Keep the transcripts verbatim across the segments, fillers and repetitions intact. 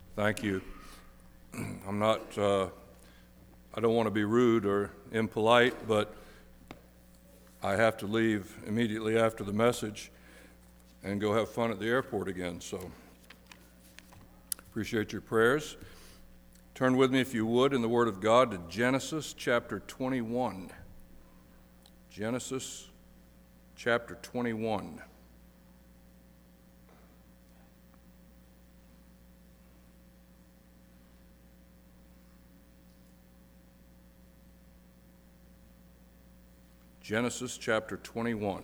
Thank you. I'm not, uh, I don't want to be rude or impolite, but I have to leave immediately after the message and go have fun at the airport again. So appreciate your prayers. Turn with me, if you would, in the Word of God to Genesis chapter twenty-one. Genesis chapter twenty-one. Genesis chapter twenty-one.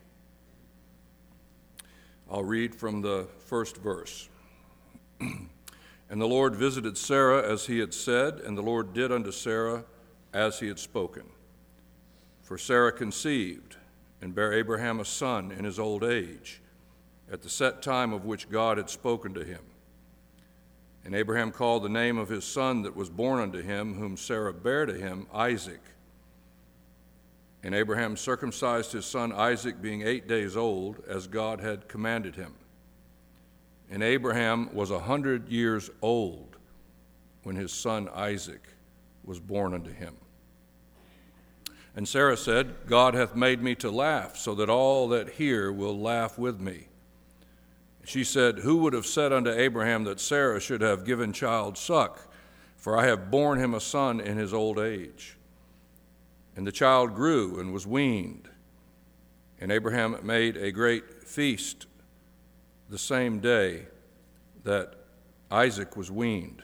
I'll read from the first verse. And the Lord visited Sarah as he had said, and the Lord did unto Sarah as he had spoken. For Sarah conceived, and bare Abraham a son in his old age, at the set time of which God had spoken to him. And Abraham called the name of his son that was born unto him, whom Sarah bare to him, Isaac. And Abraham circumcised his son Isaac, being eight days old, as God had commanded him. And Abraham was a hundred years old when his son Isaac was born unto him. And Sarah said, God hath made me to laugh, so that all that hear will laugh with me. She said, Who would have said unto Abraham that Sarah should have given child suck? For I have borne him a son in his old age. And the child grew and was weaned. And Abraham made a great feast the same day that Isaac was weaned.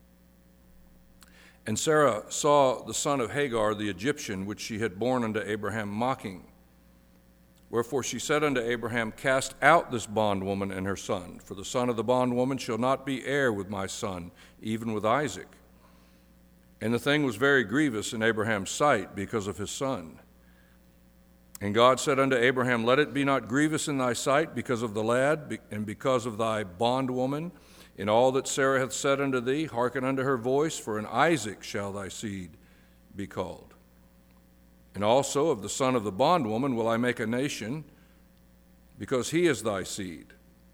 And Sarah saw the son of Hagar the Egyptian, which she had borne unto Abraham, mocking. Wherefore she said unto Abraham, Cast out this bondwoman and her son, for the son of the bondwoman shall not be heir with my son, even with Isaac. And the thing was very grievous in Abraham's sight because of his son. And God said unto Abraham, Let it be not grievous in thy sight because of the lad, and because of thy bondwoman. In all that Sarah hath said unto thee, hearken unto her voice, for in Isaac shall thy seed be called. And also of the son of the bondwoman will I make a nation, because he is thy seed.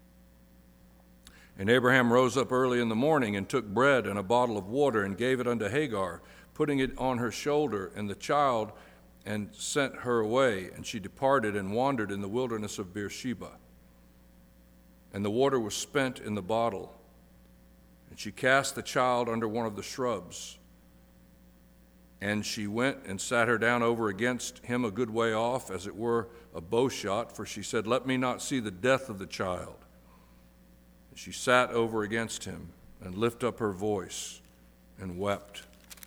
And Abraham rose up early in the morning, and took bread and a bottle of water, and gave it unto Hagar, putting it on her shoulder, and the child, and sent her away. And she departed and wandered in the wilderness of Beersheba. And the water was spent in the bottle. And she cast the child under one of the shrubs. And she went and sat her down over against him a good way off, as it were a bow shot, for she said, Let me not see the death of the child. And she sat over against him, and lifted up her voice, and wept.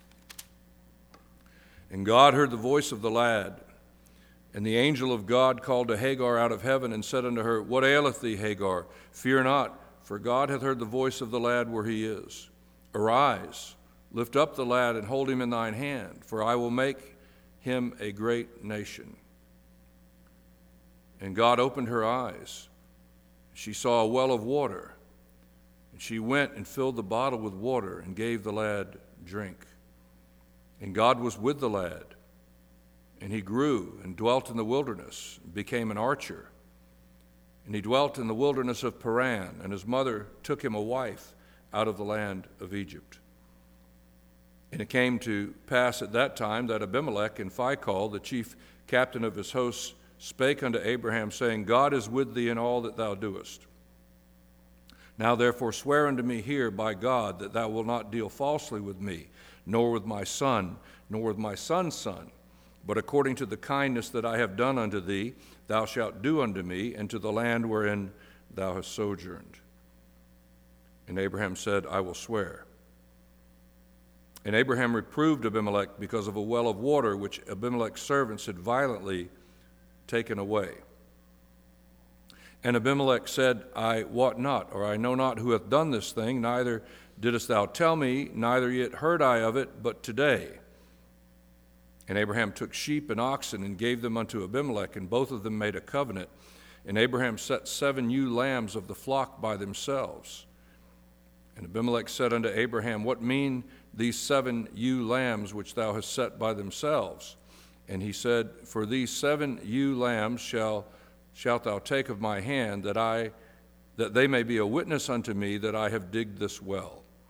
And God heard the voice of the lad. And the angel of God called to Hagar out of heaven, and said unto her, What aileth thee, Hagar? Fear not, for God hath heard the voice of the lad where he is. Arise, lift up the lad, and hold him in thine hand, for I will make him a great nation. And God opened her eyes. She saw a well of water. And she went and filled the bottle with water, and gave the lad drink. And God was with the lad, and he grew and dwelt in the wilderness, and became an archer. And he dwelt in the wilderness of Paran, and his mother took him a wife out of the land of Egypt. And it came to pass at that time that Abimelech and Phicol, the chief captain of his hosts, spake unto Abraham, saying, God is with thee in all that thou doest. Now therefore swear unto me here by God that thou wilt not deal falsely with me, nor with my son, nor with my son's son, but according to the kindness that I have done unto thee, thou shalt do unto me, and to the land wherein thou hast sojourned. And Abraham said, I will swear. And Abraham reproved Abimelech because of a well of water which Abimelech's servants had violently taken away. And Abimelech said, I wot not, or I know not who hath done this thing, neither didst thou tell me, neither yet heard I of it, but today. And Abraham took sheep and oxen, and gave them unto Abimelech, and both of them made a covenant. And Abraham set seven ewe lambs of the flock by themselves. And Abimelech said unto Abraham, What mean these seven ewe lambs which thou hast set by themselves? And he said, For these seven ewe lambs shall shalt thou take of my hand, that I that they may be a witness unto me that I have digged this well.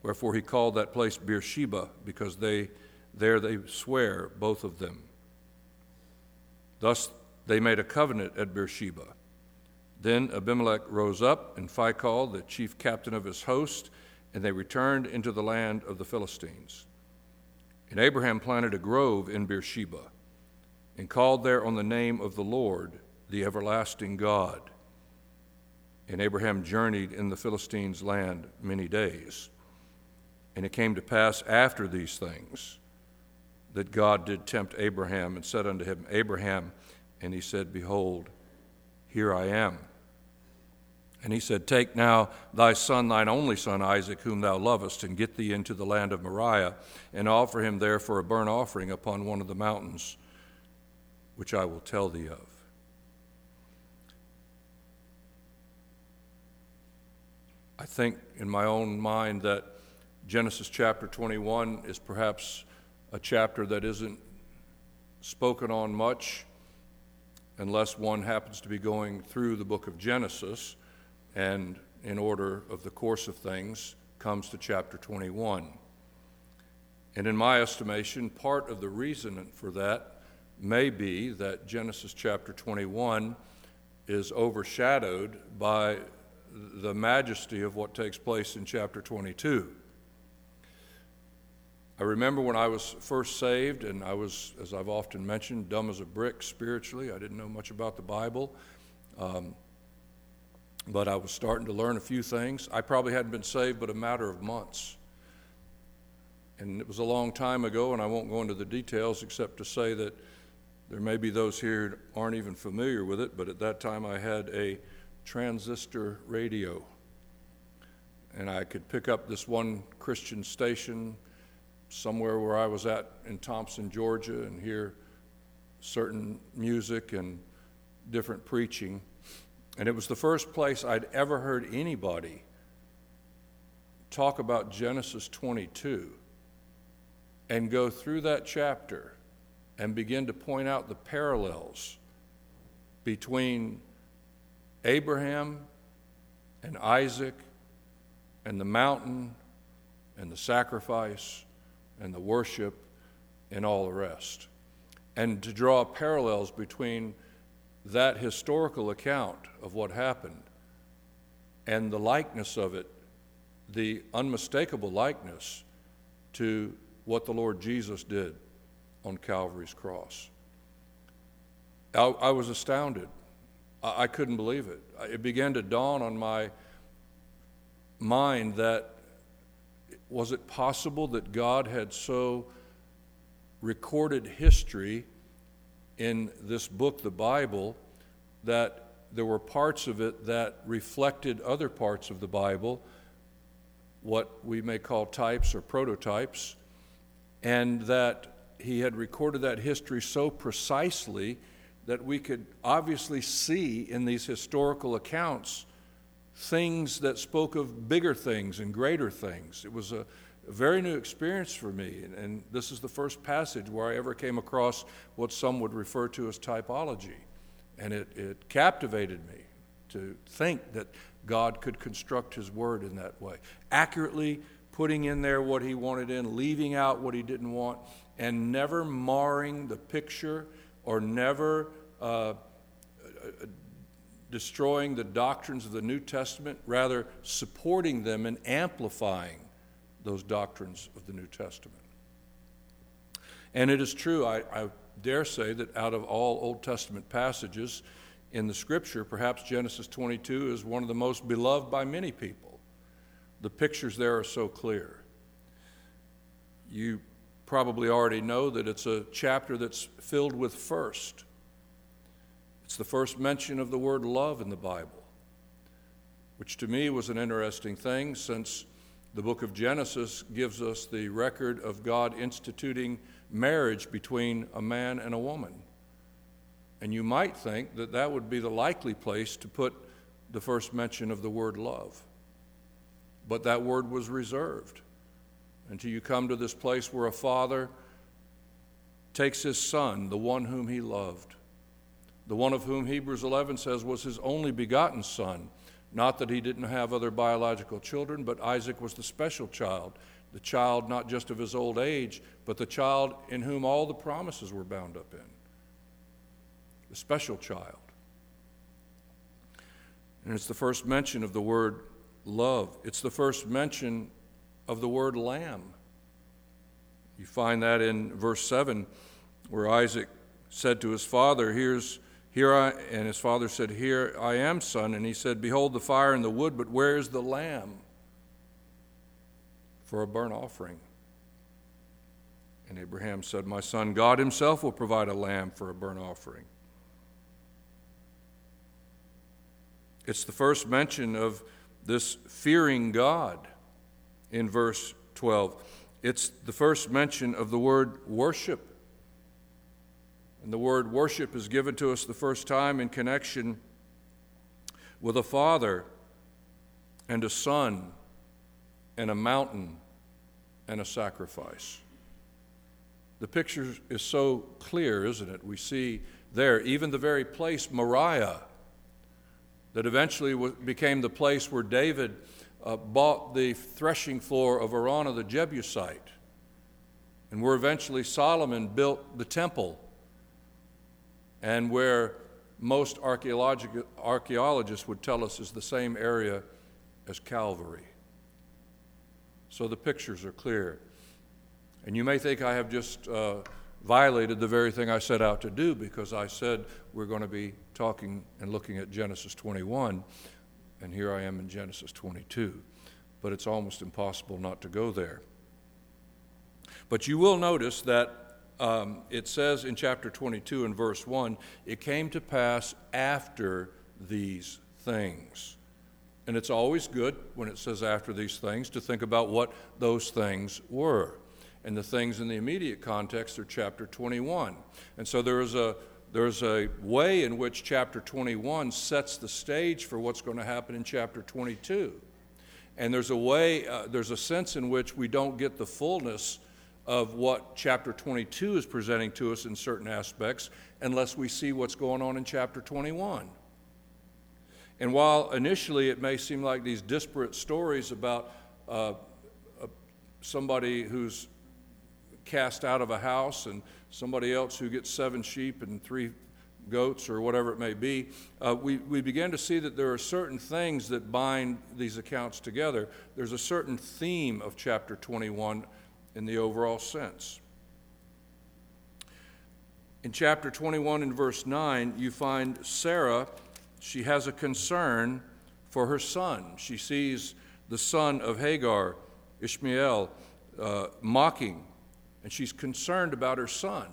Wherefore he called that place Beersheba, because they there they swear, both of them. Thus they made a covenant at Beersheba. Then Abimelech rose up, and Phicol, the chief captain of his host, and they returned into the land of the Philistines. And Abraham planted a grove in Beersheba, and called there on the name of the Lord, the everlasting God. And Abraham journeyed in the Philistines' land many days. And it came to pass after these things that God did tempt Abraham, and said unto him, Abraham, and he said, Behold, here I am. And he said, Take now thy son, thine only son Isaac, whom thou lovest, and get thee into the land of Moriah, and offer him there for a burnt offering upon one of the mountains, which I will tell thee of. I think in my own mind that Genesis chapter twenty-one is perhaps a chapter that isn't spoken on much unless one happens to be going through the book of Genesis and in order of the course of things comes to chapter twenty-one. And in my estimation, part of the reason for that may be that Genesis chapter twenty-one is overshadowed by the majesty of what takes place in chapter twenty-two. I remember when I was first saved, and I was, as I've often mentioned, dumb as a brick spiritually. I didn't know much about the Bible, um, but I was starting to learn a few things. I probably hadn't been saved but a matter of months. And it was a long time ago, and I won't go into the details except to say that there may be those here who aren't even familiar with it, but at that time I had a transistor radio, and I could pick up this one Christian station somewhere where I was at in Thompson, Georgia, and hear certain music and different preaching. And it was the first place I'd ever heard anybody talk about Genesis twenty-two and go through that chapter and begin to point out the parallels between Abraham and Isaac and the mountain and the sacrifice and the worship and all the rest. And to draw parallels between that historical account of what happened and the likeness of it, the unmistakable likeness to what the Lord Jesus did on Calvary's cross. I, I was astounded. I, I couldn't believe it. It began to dawn on my mind that was it possible that God had so recorded history in this book, the Bible, that there were parts of it that reflected other parts of the Bible, what we may call types or prototypes, and that he had recorded that history so precisely that we could obviously see in these historical accounts things that spoke of bigger things and greater things. It was a, a very new experience for me, and, and this is the first passage where I ever came across what some would refer to as typology, and it, it captivated me to think that God could construct his word in that way, accurately putting in there what he wanted in, leaving out what he didn't want, and never marring the picture or never uh, destroying the doctrines of the New Testament, rather supporting them and amplifying those doctrines of the New Testament. And it is true, I, I dare say that out of all Old Testament passages in the Scripture, perhaps Genesis twenty-two is one of the most beloved by many people. The pictures there are so clear. You probably already know that it's a chapter that's filled with first. It's the first mention of the word love in the Bible, which to me was an interesting thing, since the book of Genesis gives us the record of God instituting marriage between a man and a woman. And you might think that that would be the likely place to put the first mention of the word love. But that word was reserved until you come to this place where a father takes his son, the one whom he loved, the one of whom Hebrews eleven says was his only begotten son, Not that he didn't have other biological children, but Isaac was the special child, the child not just of his old age, but the child in whom all the promises were bound up in. The special child. And it's the first mention of the word love. It's the first mention of the word lamb. You find that in verse seven, where Isaac said to his father, Here's here I and his father said, Here I am, son. And he said, Behold the fire and the wood, but where is the lamb for a burnt offering? And Abraham said, My son, God himself will provide a lamb for a burnt offering. It's the first mention of this fearing God in verse twelve. It's the first mention of the word worship. And the word worship is given to us the first time in connection with a father and a son and a mountain and a sacrifice. The picture is so clear, isn't it? We see there even the very place, Moriah, that eventually became the place where David uh, bought the threshing floor of Araunah the Jebusite, and where eventually Solomon built the temple, and where most archaeologi- archaeologists would tell us is the same area as Calvary. So the pictures are clear. And you may think I have just uh, violated the very thing I set out to do, because I said we're going to be talking and looking at Genesis twenty-one, and here I am in Genesis twenty-two. But it's almost impossible not to go there. But you will notice that um, it says in chapter twenty-two and verse one, it came to pass after these things. And it's always good when it says after these things to think about what those things were. And the things in the immediate context are chapter twenty-one. And so there is a there's a way in which chapter twenty-one sets the stage for what's going to happen in chapter twenty-two. And there's a way, uh, there's a sense in which we don't get the fullness of what chapter twenty-two is presenting to us in certain aspects unless we see what's going on in chapter twenty-one. And while initially it may seem like these disparate stories about uh, uh, somebody who's cast out of a house and somebody else who gets seven sheep and three goats or whatever it may be, uh, we, we begin to see that there are certain things that bind these accounts together. There's a certain theme of chapter twenty-one in the overall sense. In chapter twenty-one and verse nine, you find Sarah, she has a concern for her son. She sees the son of Hagar, Ishmael, uh, mocking, and she's concerned about her son.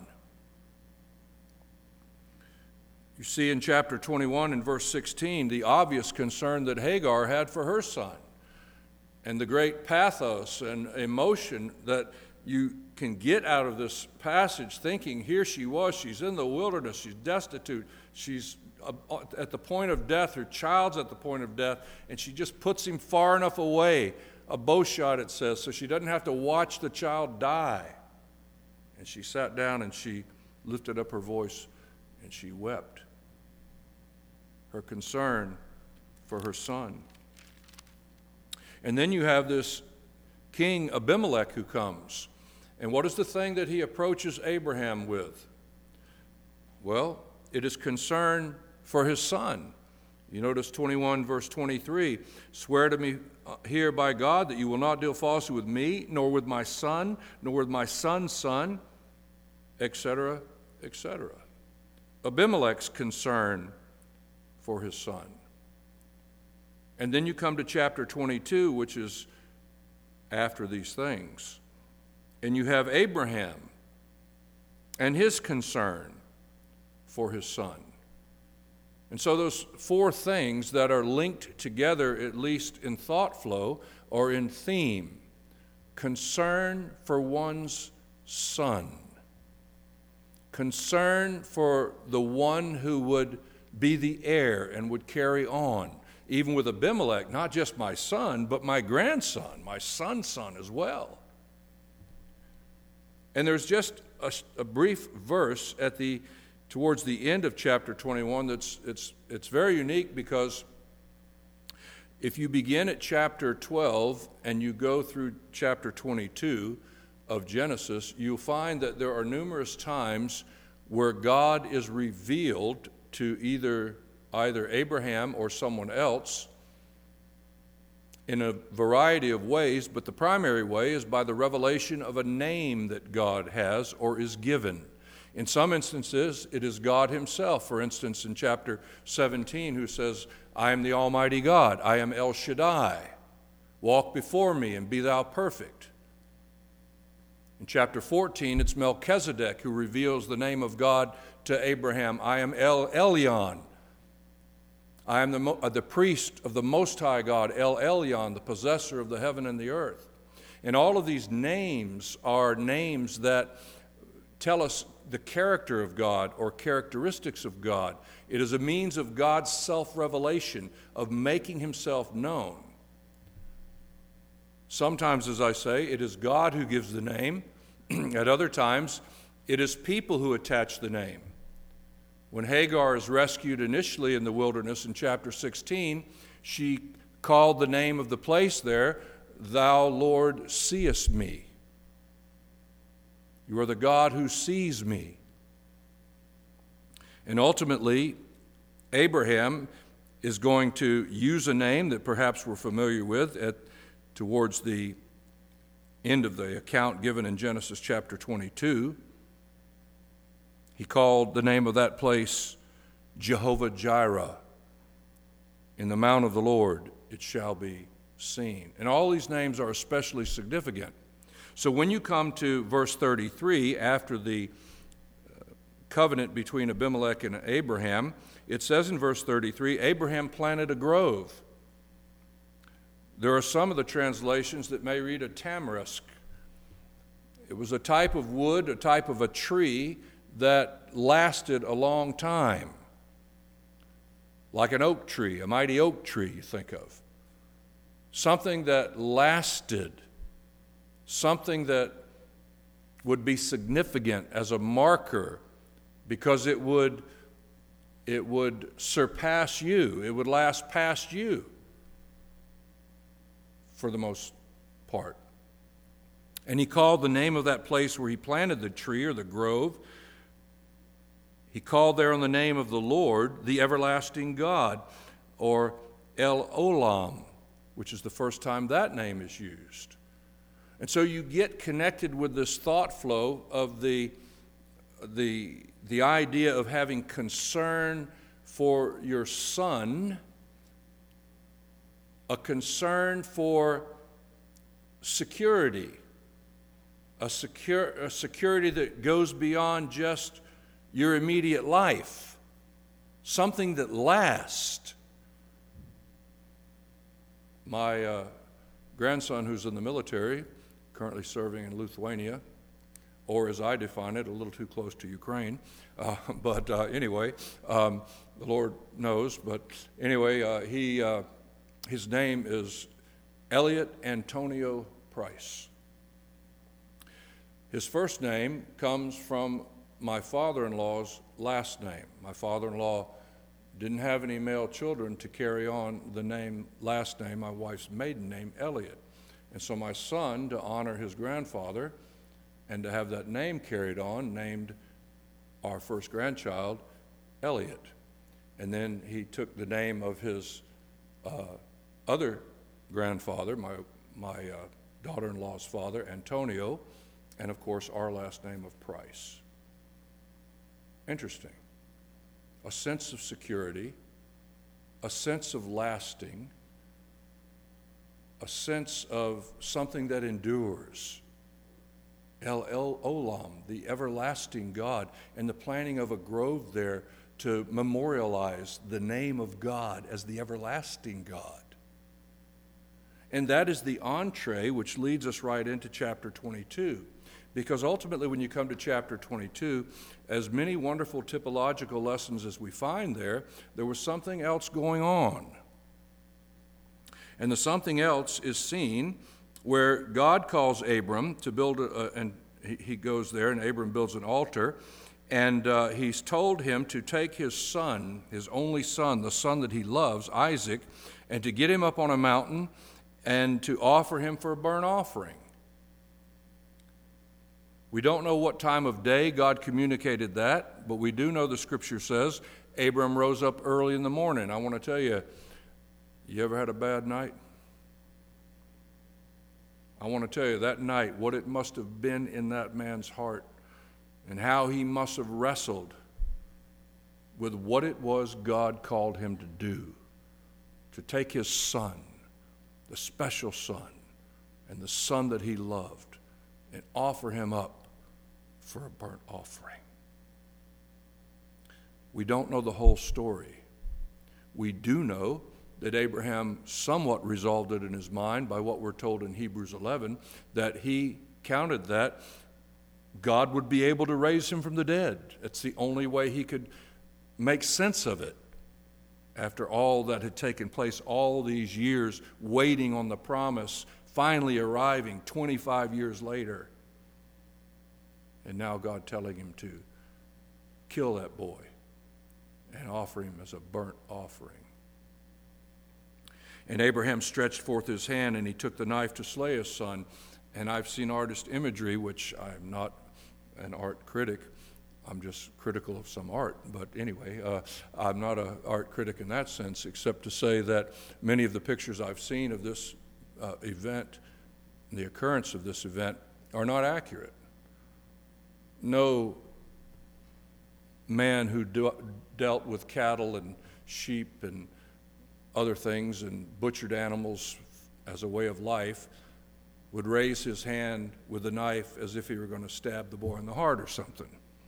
You see in chapter twenty-one and verse sixteen the obvious concern that Hagar had for her son, and the great pathos and emotion that you can get out of this passage, thinking here she was, she's in the wilderness, she's destitute, she's at the point of death, her child's at the point of death, and she just puts him far enough away, a bow shot it says, so she doesn't have to watch the child die. And she sat down and she lifted up her voice and she wept. Her concern for her son. And then you have this king Abimelech who comes. And what is the thing that he approaches Abraham with? Well, it is concern for his son. You notice twenty-one verse twenty-three, swear to me here by God that you will not deal falsely with me, nor with my son, nor with my son's son, et cetera, et cetera. Abimelech's concern for his son. And then you come to chapter twenty-two, which is after these things. And you have Abraham and his concern for his son. And so those four things that are linked together, at least in thought flow or in theme: concern for one's son, concern for the one who would be the heir and would carry on, even with Abimelech, not just my son, but my grandson, my son's son as well. And there's just a, a brief verse at the towards the end of chapter twenty-one that's it's it's very unique, because If you begin at chapter twelve and you go through chapter twenty-two of Genesis, you'll find that there are numerous times where God is revealed to either either Abraham or someone else in a variety of ways, but the primary way is by the revelation of a name that God has or is given. In some instances, it is God himself, for instance, in chapter seventeen, who says, I am the Almighty God, I am El Shaddai, walk before me and be thou perfect. In chapter fourteen, it's Melchizedek who reveals the name of God to Abraham, I am El Elyon, I am the, uh, the priest of the Most High God, El Elyon, the possessor of the heaven and the earth. And all of these names are names that tell us the character of God or characteristics of God. It is a means of God's self-revelation, of making himself known. Sometimes, as I say, it is God who gives the name. At other times, it is people who attach the name. When Hagar is rescued initially in the wilderness in chapter sixteen, she called the name of the place there, Thou, Lord, seest me. You are the God who sees me. And ultimately, Abraham is going to use a name that perhaps we're familiar with at, towards the end of the account given in Genesis chapter twenty-two. He called the name of that place Jehovah Jireh. In the mount of the Lord it shall be seen. And all these names are especially significant. So when you come to verse thirty-three, after the covenant between Abimelech and Abraham, it says in verse thirty-three, Abraham planted a grove. There are some of the translations that may read a tamarisk. It was a type of wood, a type of a tree that lasted a long time, like an oak tree, a mighty oak tree you think of. Something that lasted, something that would be significant as a marker because it would, it would surpass you, it would last past you for the most part. And he called the name of that place where he planted the tree or the grove, he called there on the name of the Lord, the everlasting God, or El Olam, which is the first time that name is used. And so you get connected with this thought flow of the, the, the idea of having concern for your son, a concern for security, a, secure, a security that goes beyond just your immediate life, something that lasts. My uh, grandson, who's in the military, currently serving in Lithuania, or as I define it, a little too close to Ukraine, uh, but uh, anyway, um, the Lord knows, but anyway, uh, he, uh, his name is Elliot Antonio Price. His first name comes from my father-in-law's last name. My father-in-law didn't have any male children to carry on the name, last name, my wife's maiden name, Elliot. And so my son, to honor his grandfather and to have that name carried on, named our first grandchild Elliot. And then he took the name of his uh, other grandfather, my, my uh, daughter-in-law's father, Antonio, and of course our last name of Price. Interesting. A sense of security, a sense of lasting, a sense of something that endures. El El Olam, the everlasting God, and the planting of a grove there to memorialize the name of God as the everlasting God. And that is the entree which leads us right into chapter twenty-two. Because ultimately, when you come to chapter twenty-two, as many wonderful typological lessons as we find there, there was something else going on. And the something else is seen where God calls Abram to build, a, and he goes there, and Abram builds an altar, And uh, he's told him to take his son, his only son, the son that he loves, Isaac, and to get him up on a mountain and to offer him for a burnt offering. We don't know what time of day God communicated that, but we do know the scripture says Abram rose up early in the morning. I want to tell you, you ever had a bad night? I want to tell you that night what it must have been in that man's heart and how he must have wrestled with what it was God called him to do, to take his son, the special son, and the son that he loved, and offer him up for a burnt offering. We don't know the whole story. We do know that Abraham somewhat resolved it in his mind by what we're told in Hebrews eleven, that he counted that God would be able to raise him from the dead. It's the only way he could make sense of it after all that had taken place, all these years waiting on the promise, finally arriving twenty-five years later. And now God telling him to kill that boy and offer him as a burnt offering. And Abraham stretched forth his hand, and he took the knife to slay his son. And I've seen artist imagery, which I'm not an art critic. I'm just critical of some art. But anyway, uh, I'm not an art critic in that sense, except to say that many of the pictures I've seen of this uh, event, the occurrence of this event, are not accurate. No man who do, dealt with cattle and sheep and other things and butchered animals as a way of life would raise his hand with a knife as if he were going to stab the boy in the heart or something.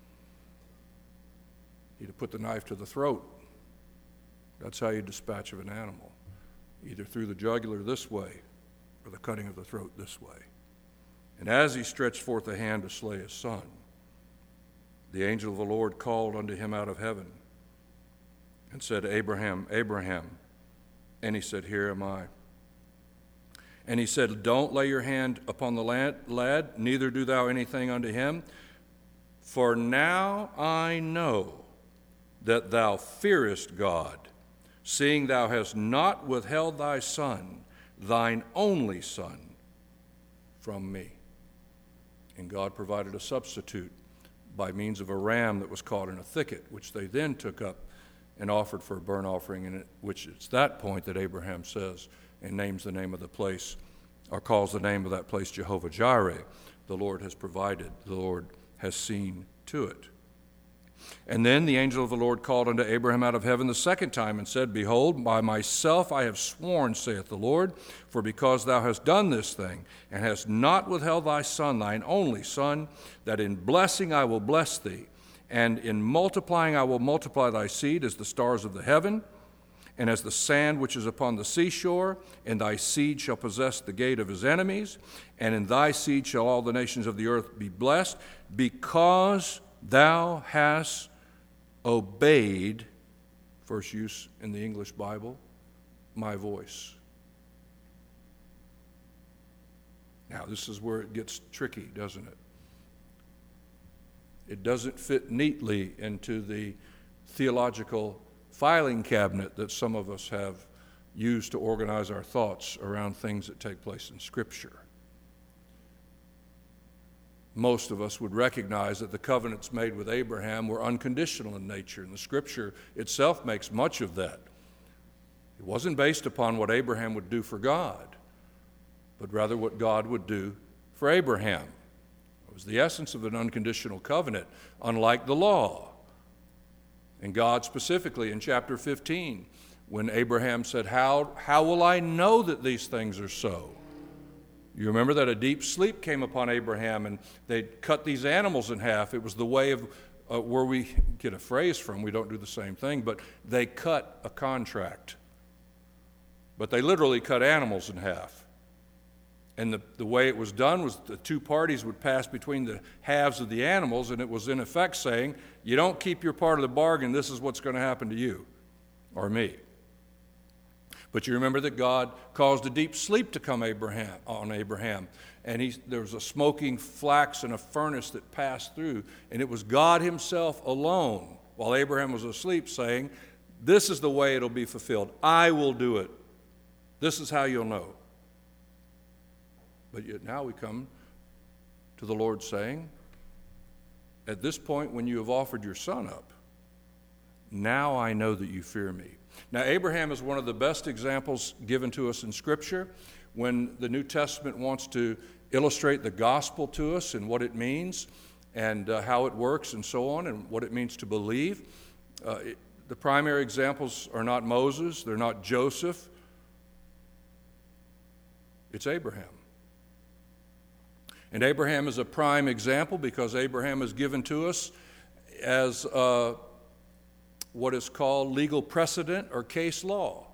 He'd have put the knife to the throat. That's how you dispatch of an animal, either through the jugular this way or the cutting of the throat this way. And as he stretched forth a hand to slay his son, the angel of the Lord called unto him out of heaven and said, Abraham, Abraham. And he said, Here am I. And he said, Don't lay your hand upon the lad, neither do thou anything unto him. For now I know that thou fearest God, seeing thou hast not withheld thy son, thine only son, from me. And God provided a substitute by means of a ram that was caught in a thicket, which they then took up and offered for a burnt offering, in it, which it's that point that Abraham says and names the name of the place, or calls the name of that place Jehovah Jireh. The Lord has provided, the Lord has seen to it. And then the angel of the Lord called unto Abraham out of heaven the second time and said, Behold, by myself I have sworn, saith the Lord, for because thou hast done this thing, and hast not withheld thy son, thine only son, that in blessing I will bless thee, and in multiplying I will multiply thy seed as the stars of the heaven, and as the sand which is upon the seashore, and thy seed shall possess the gate of his enemies, and in thy seed shall all the nations of the earth be blessed, because thou hast obeyed, first use in the English Bible, my voice. Now, this is where it gets tricky, doesn't it? It doesn't fit neatly into the theological filing cabinet that some of us have used to organize our thoughts around things that take place in Scripture. Most of us would recognize that the covenants made with Abraham were unconditional in nature, and the Scripture itself makes much of that. It wasn't based upon what Abraham would do for God, but rather what God would do for Abraham. It was the essence of an unconditional covenant, unlike the law. And God specifically in chapter fifteen, when Abraham said, How, how will I know that these things are so? You remember that a deep sleep came upon Abraham, and they cut these animals in half. It was the way of uh, where we get a phrase from. We don't do the same thing, but they cut a contract. But they literally cut animals in half. And the, the way it was done was the two parties would pass between the halves of the animals, and it was in effect saying, you don't keep your part of the bargain, this is what's going to happen to you or me. But you remember that God caused a deep sleep to come Abraham, on Abraham. And he, there was a smoking flax and a furnace that passed through. And it was God himself alone, while Abraham was asleep, saying, this is the way it'll be fulfilled. I will do it. This is how you'll know. But yet now we come to the Lord saying, at this point when you have offered your son up, now I know that you fear me. Now, Abraham is one of the best examples given to us in Scripture when the New Testament wants to illustrate the gospel to us and what it means and uh, how it works and so on and what it means to believe. Uh, it, the primary examples are not Moses, they're not Joseph, it's Abraham. And Abraham is a prime example because Abraham is given to us as uh, what is called legal precedent or case law.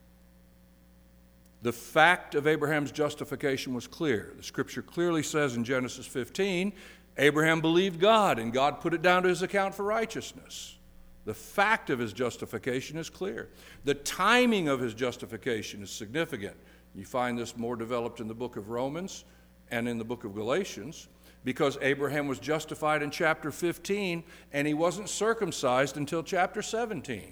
The fact of Abraham's justification was clear. The Scripture clearly says in Genesis fifteen, Abraham believed God, and God put it down to his account for righteousness. The fact of his justification is clear. The timing of his justification is significant. You find this more developed in the book of Romans and in the book of Galatians, because Abraham was justified in chapter fifteen, and he wasn't circumcised until chapter seventeen.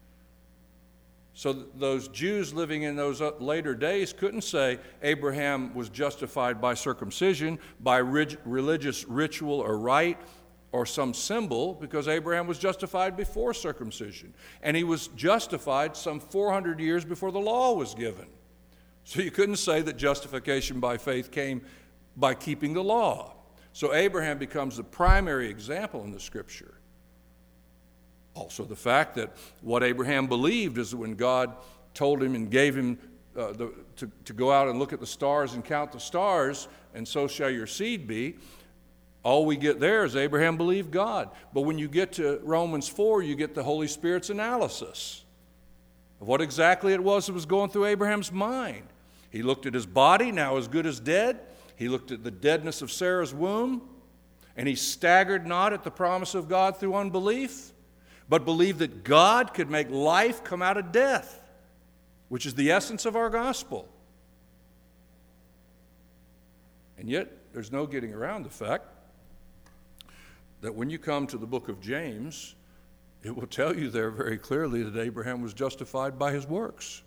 So th- those Jews living in those later days couldn't say Abraham was justified by circumcision, by rig- religious ritual or rite, or some symbol, because Abraham was justified before circumcision. And he was justified some four hundred years before the law was given. So you couldn't say that justification by faith came by keeping the law. So Abraham becomes the primary example in the Scripture. Also the fact that what Abraham believed is that when God told him and gave him uh, the, to, to go out and look at the stars and count the stars, and so shall your seed be, all we get there is Abraham believed God. But when you get to Romans four, you get the Holy Spirit's analysis of what exactly it was that was going through Abraham's mind. He looked at his body, now as good as dead. He looked at the deadness of Sarah's womb, and he staggered not at the promise of God through unbelief, but believed that God could make life come out of death, which is the essence of our gospel. And yet, there's no getting around the fact that when you come to the book of James, it will tell you there very clearly that Abraham was justified by his works.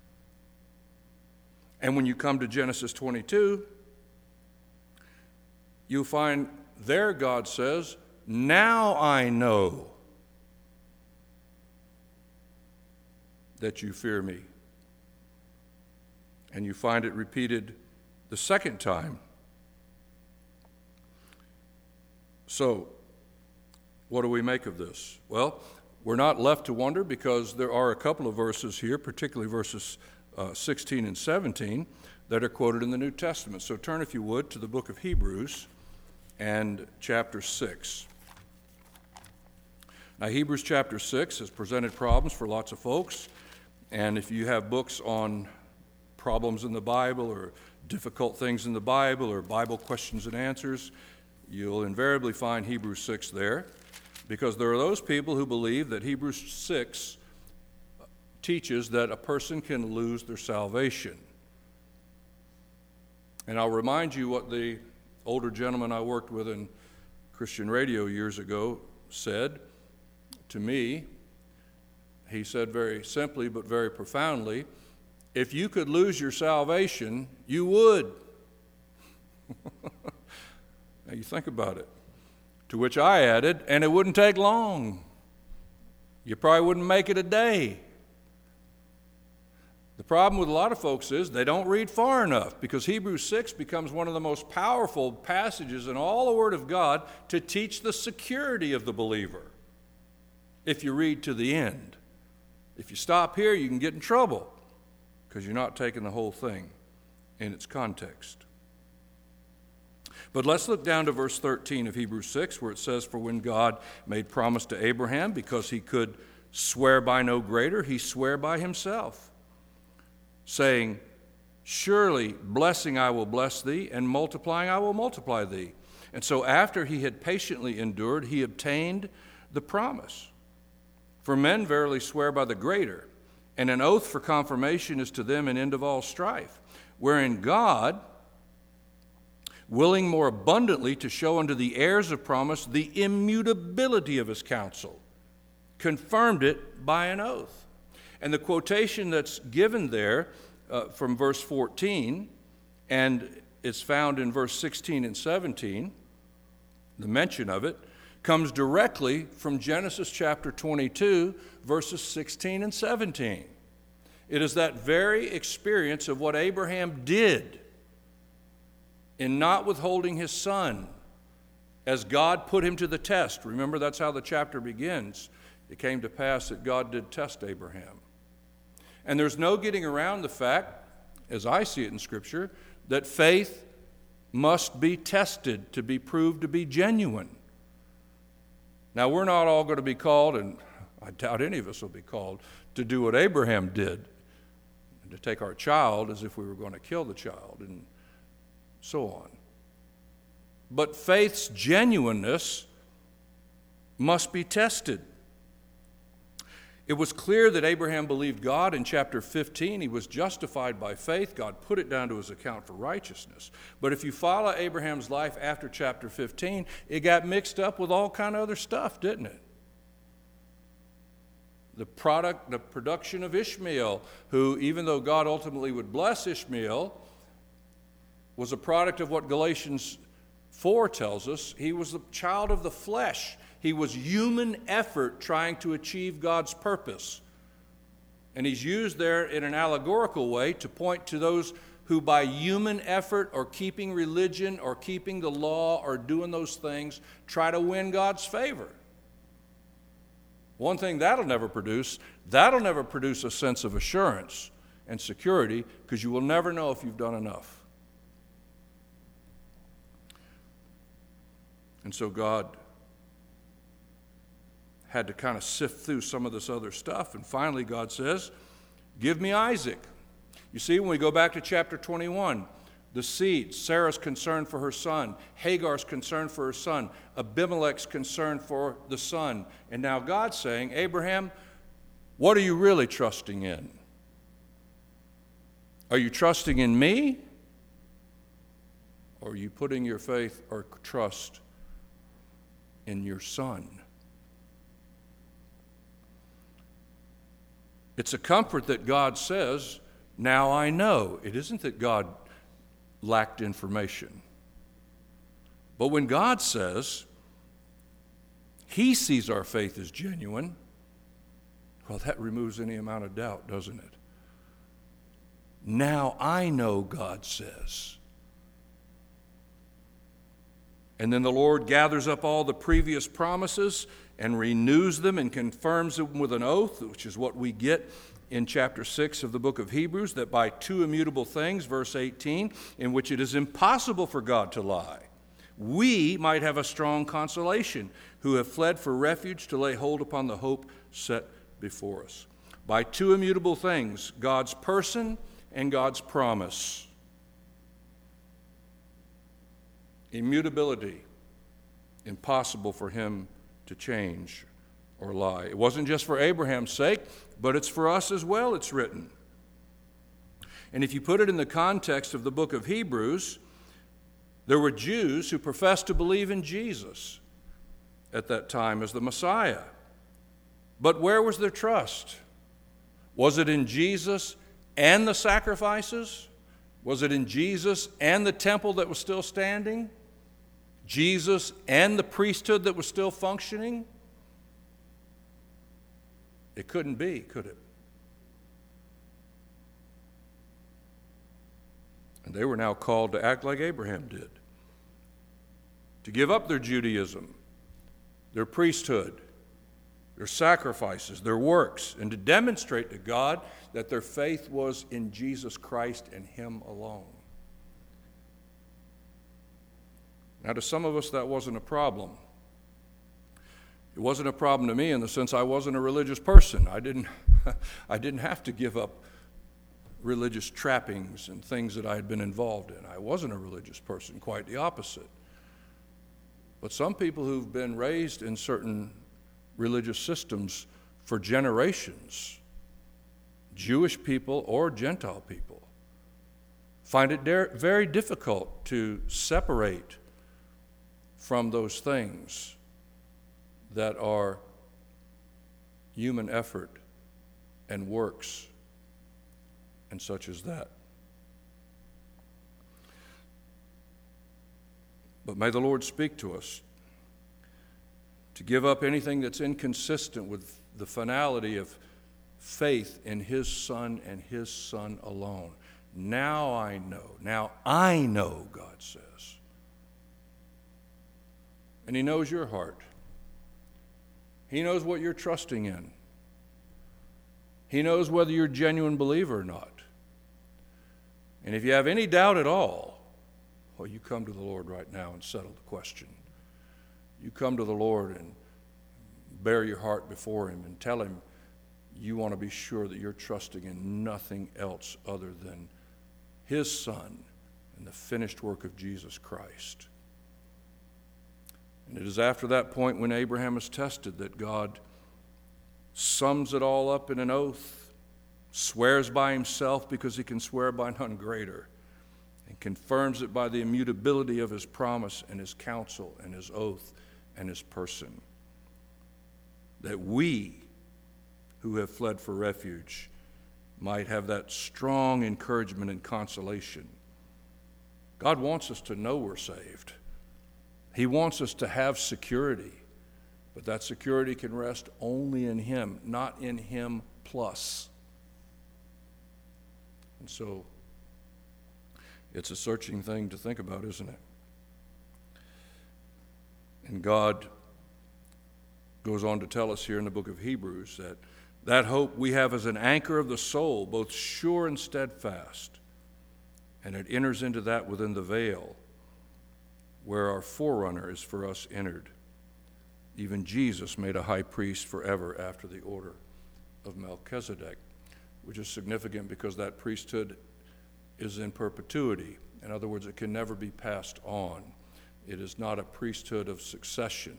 And when you come to Genesis twenty-two, you'll find there God says, now I know that you fear me. And you find it repeated the second time. So, what do we make of this? Well, we're not left to wonder because there are a couple of verses here, particularly verses uh, sixteen and seventeen, that are quoted in the New Testament. So turn, if you would, to the book of Hebrews and chapter six. Now, Hebrews chapter six has presented problems for lots of folks, and if you have books on problems in the Bible or difficult things in the Bible or Bible questions and answers, you'll invariably find Hebrews six there, because there are those people who believe that Hebrews six teaches that a person can lose their salvation. And I'll remind you what the older gentleman I worked with in Christian radio years ago said to me. He said very simply but very profoundly, if you could lose your salvation, you would. Now you think about it. To which I added, and it wouldn't take long. You probably wouldn't make it a day. The problem with a lot of folks is they don't read far enough, because Hebrews six becomes one of the most powerful passages in all the Word of God to teach the security of the believer, if you read to the end. If you stop here, you can get in trouble because you're not taking the whole thing in its context. But let's look down to verse thirteen of Hebrews six, where it says, for when God made promise to Abraham, because he could swear by no greater, he sware by himself, saying, surely blessing I will bless thee, and multiplying I will multiply thee. And so after he had patiently endured, he obtained the promise. For men verily swear by the greater, and an oath for confirmation is to them an end of all strife, wherein God, willing more abundantly to show unto the heirs of promise the immutability of his counsel, confirmed it by an oath. And the quotation that's given there uh, from verse fourteen, and it's found in verse sixteen and seventeen, the mention of it, comes directly from Genesis chapter twenty-two, verses sixteen and seventeen. It is that very experience of what Abraham did in not withholding his son as God put him to the test. Remember, that's how the chapter begins. It came to pass that God did test Abraham. And there's no getting around the fact, as I see it in Scripture, that faith must be tested to be proved to be genuine. Now, we're not all going to be called, and I doubt any of us will be called, to do what Abraham did, and to take our child as if we were going to kill the child, and so on. But faith's genuineness must be tested. It was clear that Abraham believed God in chapter fifteen. He was justified by faith. God put it down to his account for righteousness. But if you follow Abraham's life after chapter fifteen, it got mixed up with all kind of other stuff, didn't it? The product, the production of Ishmael, who, even though God ultimately would bless Ishmael, was a product of what Galatians four tells us. He was the child of the flesh. He was human effort trying to achieve God's purpose. And he's used there in an allegorical way to point to those who by human effort or keeping religion or keeping the law or doing those things try to win God's favor. One thing that'll never produce, that'll never produce a sense of assurance and security, because you will never know if you've done enough. And so God had to kind of sift through some of this other stuff. And finally, God says, give me Isaac. You see, when we go back to chapter twenty-one, the seed, Sarah's concern for her son, Hagar's concern for her son, Abimelech's concern for the son. And now God's saying, Abraham, what are you really trusting in? Are you trusting in me? Or are you putting your faith or trust in your son? It's a comfort that God says, now I know. It isn't that God lacked information. But when God says he sees our faith as genuine, well, that removes any amount of doubt, doesn't it? Now I know, God says. And then the Lord gathers up all the previous promises and renews them and confirms them with an oath, which is what we get in chapter six of the book of Hebrews, that by two immutable things, verse eighteen, in which it is impossible for God to lie, we might have a strong consolation, who have fled for refuge to lay hold upon the hope set before us. By two immutable things, God's person and God's promise. Immutability, impossible for him to change or lie. It wasn't just for Abraham's sake, but it's for us as well, it's written. And if you put it in the context of the book of Hebrews, there were Jews who professed to believe in Jesus at that time as the Messiah. But where was their trust? Was it in Jesus and the sacrifices? Was it in Jesus and the temple that was still standing? Jesus and the priesthood that was still functioning? It couldn't be, could it? And they were now called to act like Abraham did, to give up their Judaism, their priesthood, their sacrifices, their works, and to demonstrate to God that their faith was in Jesus Christ and him alone. Now, to some of us, that wasn't a problem. It wasn't a problem to me in the sense I wasn't a religious person. I didn't, I didn't have to give up religious trappings and things that I had been involved in. I wasn't a religious person, quite the opposite. But some people who've been raised in certain religious systems for generations Jewish people or Gentile people, find it very difficult to separate from those things that are human effort and works and such as that. But may the Lord speak to us to give up anything that's inconsistent with the finality of faith in His Son and His Son alone. Now I know, now I know, God says. And He knows your heart. He knows what you're trusting in. He knows whether you're a genuine believer or not. And if you have any doubt at all, well, you come to the Lord right now and settle the question. You come to the Lord and bare your heart before Him and tell Him you want to be sure that you're trusting in nothing else other than His Son and the finished work of Jesus Christ. And it is after that point, when Abraham is tested, that God sums it all up in an oath, swears by Himself because He can swear by none greater, and confirms it by the immutability of His promise and His counsel and His oath and His person. That we who have fled for refuge might have that strong encouragement and consolation. God wants us to know we're saved. He wants us to have security, but that security can rest only in Him, not in Him plus. And so, it's a searching thing to think about, isn't it? And God goes on to tell us here in the book of Hebrews that that hope we have as an anchor of the soul, both sure and steadfast, and it enters into that within the veil, where our forerunner is for us entered. Even Jesus made a high priest forever after the order of Melchizedek, which is significant because that priesthood is in perpetuity. In other words, it can never be passed on. It is not a priesthood of succession.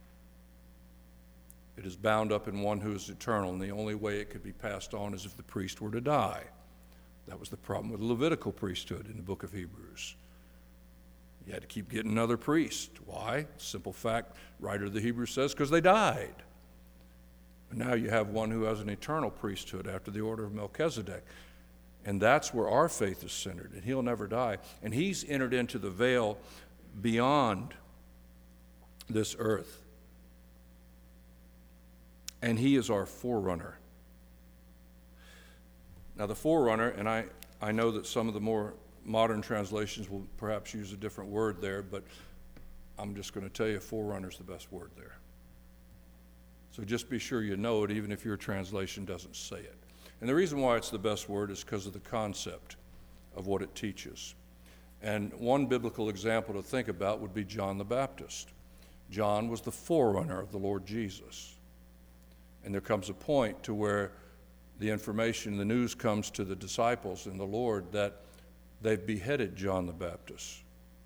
It is bound up in one who is eternal, and the only way it could be passed on is if the priest were to die. That was the problem with the Levitical priesthood in the book of Hebrews. You had to keep getting another priest. Why? Simple fact, writer of the Hebrews says, because they died. And now you have one who has an eternal priesthood after the order of Melchizedek. And that's where our faith is centered, and He'll never die. And He's entered into the veil beyond this earth. And He is our forerunner. Now the forerunner, and I, I know that some of the more modern translations will perhaps use a different word there, but I'm just going to tell you forerunner is the best word there. So just be sure you know it, even if your translation doesn't say it. And the reason why it's the best word is because of the concept of what it teaches. And one biblical example to think about would be John the Baptist. John was the forerunner of the Lord Jesus. And there comes a point to where the information, the news comes to the disciples and the Lord that they've beheaded John the Baptist.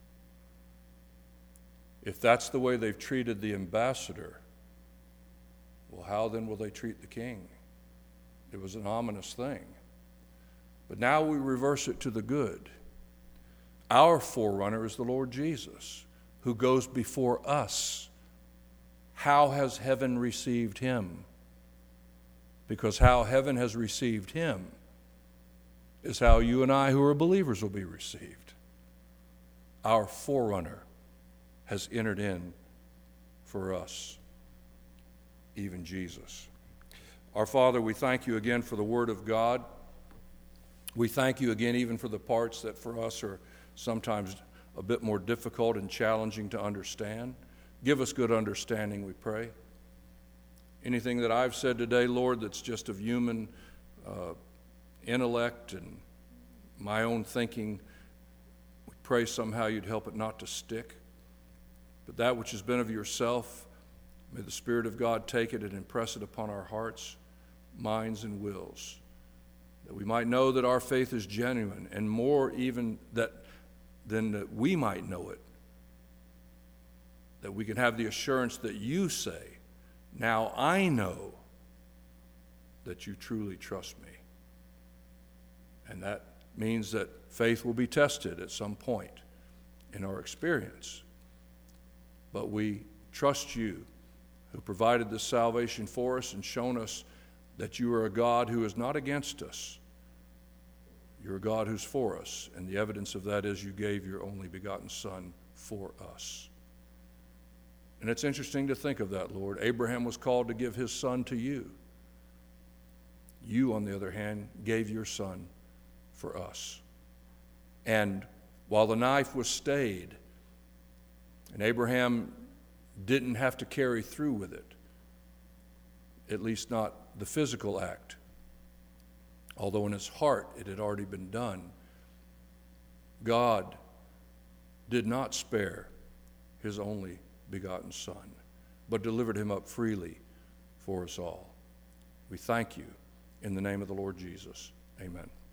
If that's the way they've treated the ambassador, well, how then will they treat the king? It was an ominous thing. But now we reverse it to the good. Our forerunner is the Lord Jesus, who goes before us. How has heaven received Him? Because how heaven has received Him is how you and I who are believers will be received. Our forerunner has entered in for us, even Jesus. Our Father, we thank You again for the Word of God. We thank You again even for the parts that for us are sometimes a bit more difficult and challenging to understand. Give us good understanding, we pray. Anything that I've said today, Lord, that's just of human uh, intellect and my own thinking, we pray somehow You'd help it not to stick. But that which has been of Yourself, may the Spirit of God take it and impress it upon our hearts, minds, and wills, that we might know that our faith is genuine, and more even that than that we might know it, that we can have the assurance that You say, now I know that You truly trust Me. And that means that faith will be tested at some point in our experience. But we trust you, who provided this salvation for us and shown us that you are a God who is not against us. You're a God who's for us, and the evidence of that is you gave your only begotten Son for us. And it's interesting to think of that, Lord. Abraham was called to give his son to you. You, on the other hand, gave your Son for us. And while the knife was stayed, and Abraham didn't have to carry through with it, at least not the physical act, although in his heart it had already been done, God did not spare his only begotten Son, but delivered him up freely for us all. We thank you in the name of the Lord Jesus. Amen.